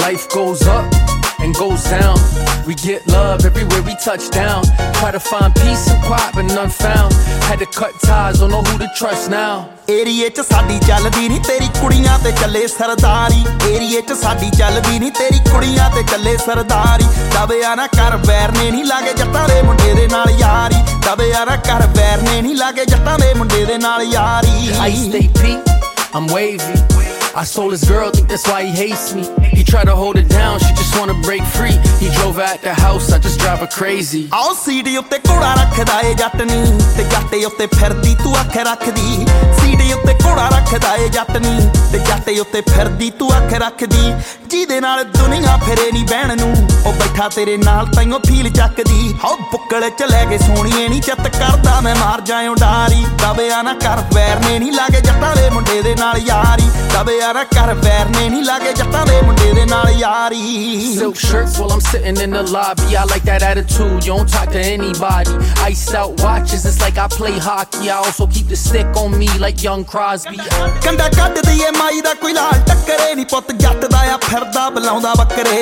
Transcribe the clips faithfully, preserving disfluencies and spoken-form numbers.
Life goes up and goes down. We get love everywhere we touch down. Try to find peace and quiet but none found. Had to cut ties, don't know who to trust now. ਏਰੀਏ ਚ ਸਾਡੀ ਚੱਲਦੀ ਨੀ ਤੇਰੀ ਕੁੜੀਆਂ ਤੇ ਚੱਲੇ ਸਰਦਾਰੀ ਏਰੀਏ ਚ ਸਾਡੀ ਚੱਲਦੀ ਨੀ ਤੇਰੀ ਕੁੜੀਆਂ ਤੇ ਚੱਲੇ ਸਰਦਾਰੀ ਦਬਿਆ ਨਾ ਕਰ ਵੈਰ ਨੇ ਨੀ ਲਾਗੇ ਜੱਟਾਂ ਦੇ ਮੁੰਡੇ ਦੇ ਨਾਲ ਯਾਰੀ ਦਬਿਆ ਨਾ ਕਰ ਵੈਰ ਨੇ ਨੀ ਲਾਗੇ ਜੱਟਾਂ ਦੇ ਮੁੰਡੇ ਦੇ ਨਾਲ ਯਾਰੀ I stay P, I'm wavy. I stole his girl, think that's why he hates me. He tried to hold it down, she just wanna break free. He drove her at the house, I just drive her crazy. ਆਓ ਸੀਡੀ ਉੱਤੇ ਘੋੜਾ ਰੱਖਦਾ ਏ ਜੱਟ ਨੀ ਤੇ ਜੱਟੇ ਉੱਤੇ ਫਿਰਦੀ ਤੂੰ ਅੱਖ ਰੱਖਦੀ ਸੀਡੀ ਉੱਤੇ ਘੋੜਾ ਰੱਖਦਾ ਏ ਜੱਟ ਨੀ ਤੇ ਜੱਟੇ ਉੱਤੇ ਫਿਰਦੀ ਤੂੰ ਅੱਖ ਰੱਖਦੀ ਜਿਹਦੇ ਨਾਲ ਦੁਨੀਆ ਫਿਰੇ ਨੀ ਬਹਿਣ ਨੂੰ ਉਹ ਬੈਠਾ ਤੇਰੇ ਨਾਲ ਤੈਨੂੰ ਫੀਲ ਚੱਕਦੀ ਹੋ ਬੁੱਕਲ ਚ ਲੈ ਕੇ ਸੋਹਣੀਏ ਨੀ ਚਿੱਤ ਕਰਦਾ ਮੈਂ ਮਾਰ ਜਾਇਓ ਡਾਰੀ ਦਬਿਆ ਨਾ ਕਰ ਵੈਰ ਨੇ ਨੀ ਲਾਗੇ ਜੱਟਾਂ ਦੇ ਮੁੰਡੇ ਦੇ ਨਾਲ ਯਾਰੀ ਦਬਿਆ ਨਾ ਕਰ ਵੈਰ ਨੇ ਨੀ ਲਾਗੇ ਜੱਟਾਂ ਦੇ ਮੁੰਡੇ ਦੇ ਨਾਲ ਯਾਰੀ Silk shirts while I'm sitting in the lobby. I like that attitude, you don't talk to anybody. Iced out watches, it's like I play hockey. I also keep the stick on me like young Crosby. ਕੰਡਾ ਕੱਢਦੀ ਏ ਮਾਈ ਦਾ ਕੋਈ ਲਾਲ ਟੱਕਰੇ ਨੀ ਪੁੱਤ ਜੱਟ ਦਾ ਆ ਫਿਰਦਾ ਬੁਲਾਉਂਦਾ ਬੱਕਰੇ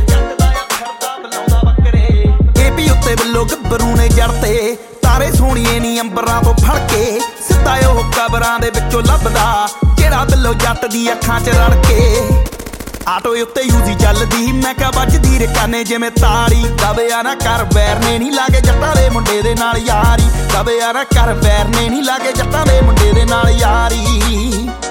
ਏ ਵੀ ਉੱਤੇ ਵੱਲੋਂ ਗੱਭਰੂ ਨੇ ਜੜ ਤੇ ਤਾਰੇ ਸੋਹਣੀਏ ਨੀ ਅੰਬਰਾਂ ਤੋਂ ਫੜ ਕੇ ਸਿੱਧਾ ਉਹ ਕਬਰਾਂ ਦੇ ਵਿੱਚੋਂ ਲੱਭਦਾ ਜਿਹੜਾ ਬਿੱਲੋ ਜੱਟ ਦੀ ਅੱਖਾਂ 'ਚ ਰੜ ਕੇ ਆਟੋ ਉੱਤੇ ਯੂਜ਼ੀ ਚੱਲਦੀ ਮੈਂ ਕਿਹਾ ਵੱਜਦੀ ਰੇ ਕਾਨੇ ਜਿਵੇਂ ਤਾੜੀ ਦਬਿਆ ਨਾ ਕਰ ਵੈਰ ਨੇ ਨੀ ਲਾਗੇ ਜੱਟਾਂ ਦੇ ਮੁੰਡੇ ਦੇ ਨਾਲ ਯਾਰੀ ਦਬਿਆ ਨਾ ਕਰ ਵੈਰ ਨੇ ਨੀ ਲਾਗੇ ਜੱਟਾਂ ਦੇ ਮੁੰਡੇ ਦੇ ਨਾਲ ਯਾਰੀ